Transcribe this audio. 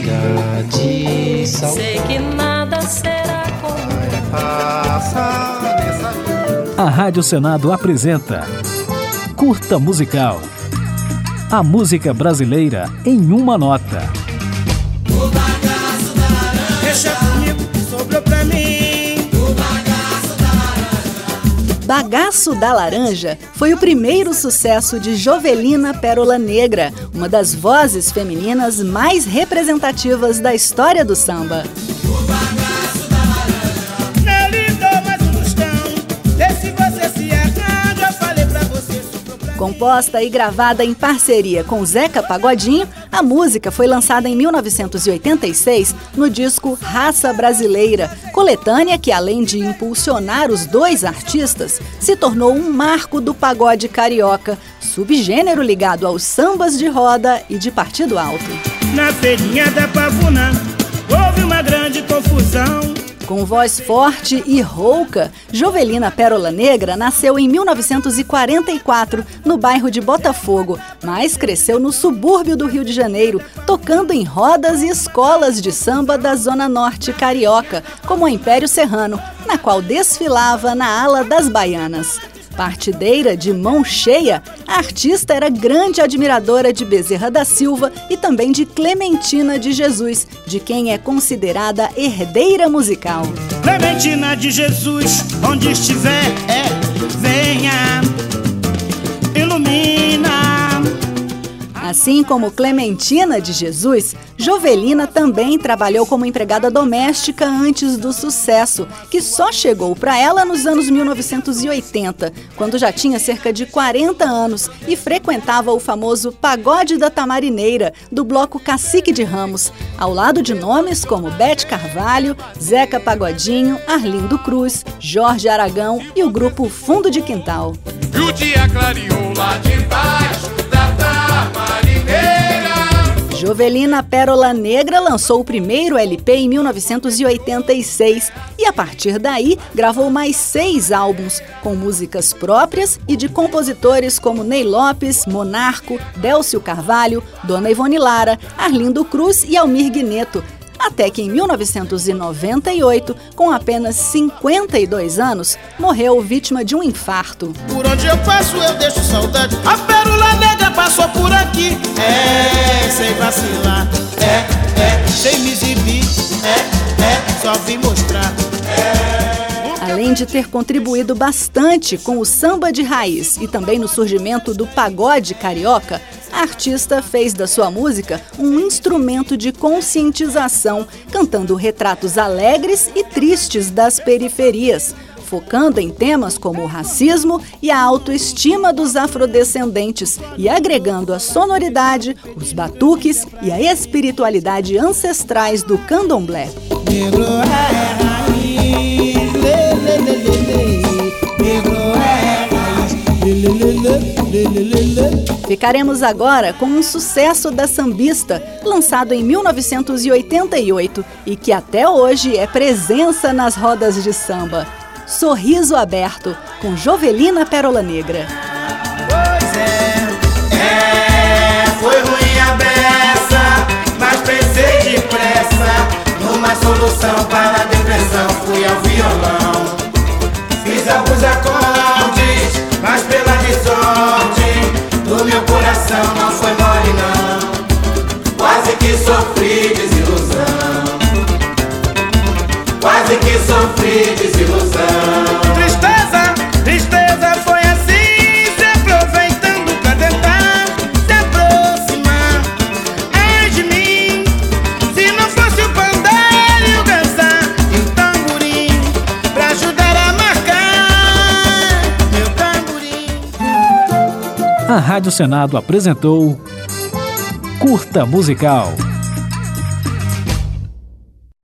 de saudade. Sei que nada será como A Rádio Senado apresenta Curta Musical. A música brasileira em uma nota. O bagaço da laranja. Deixa comigo que sobrou pra mim. O bagaço da laranja. Bagaço da Laranja foi o primeiro sucesso de Jovelina Pérola Negra, uma das vozes femininas mais representativas da história do samba. O bagaço da laranja. Nele dou mais um tostão. Vê se você se arranja. Eu falei pra você, sobrou pra mim. Composta e gravada em parceria com Zeca Pagodinho, a música foi lançada em 1986 no disco Raça Brasileira, coletânea que, além de impulsionar os dois artistas, se tornou um marco do pagode carioca, subgênero ligado aos sambas de roda e de partido alto. Na feirinha da Pavuna houve uma grande confusão. Com voz forte e rouca, Jovelina Pérola Negra nasceu em 1944 no bairro de Botafogo, mas cresceu no subúrbio do Rio de Janeiro, tocando em rodas e escolas de samba da Zona Norte carioca, como a Império Serrano, na qual desfilava na ala das baianas. Partideira de mão cheia, a artista era grande admiradora de Bezerra da Silva e também de Clementina de Jesus, de quem é considerada herdeira musical. Clementina de Jesus, onde estiver, venha, ilumina. Assim como Clementina de Jesus, Jovelina também trabalhou como empregada doméstica antes do sucesso, que só chegou para ela nos anos 1980, quando já tinha cerca de 40 anos e frequentava o famoso Pagode da Tamarineira, do bloco Cacique de Ramos, ao lado de nomes como Bete Carvalho, Zeca Pagodinho, Arlindo Cruz, Jorge Aragão e o grupo Fundo de Quintal. E o dia clareou lá debaixo da Tamarineira. Jovelina Pérola Negra lançou o primeiro LP em 1986 e, a partir daí, gravou mais 6 álbuns, com músicas próprias e de compositores como Ney Lopes, Monarco, Délcio Carvalho, Dona Ivone Lara, Arlindo Cruz e Almir Guineto. Até que em 1998, com apenas 52 anos, morreu vítima de um infarto. Por onde eu passo eu deixo saudade. A Pérola Negra passou por aqui. Sem vacilar. Sem me exibir. Só vim mostrar. Além de ter contribuído bastante com o samba de raiz e também no surgimento do pagode carioca, a artista fez da sua música um instrumento de conscientização, cantando retratos alegres e tristes das periferias, focando em temas como o racismo e a autoestima dos afrodescendentes e agregando a sonoridade, os batuques e a espiritualidade ancestrais do candomblé. Negro é raiz, negro é raiz. Ficaremos agora com um sucesso da sambista, lançado em 1988 e que até hoje é presença nas rodas de samba. Sorriso Aberto, com Jovelina Pérola Negra. Foi ruim a beça, mas pensei depressa numa solução para a depressão. Fui ao violão, fiz alguns acordes, mas pela sorte do meu coração não foi mole não. Quase que sofri desilusão, quase que sofri desilusão. Tristeza foi assim, se aproveitando pra tentar se aproximar. Ai de mim, se não fosse o pandeiro e o dançar e o tamborim pra ajudar a marcar meu tamborim. A Rádio Senado apresentou Curta Musical.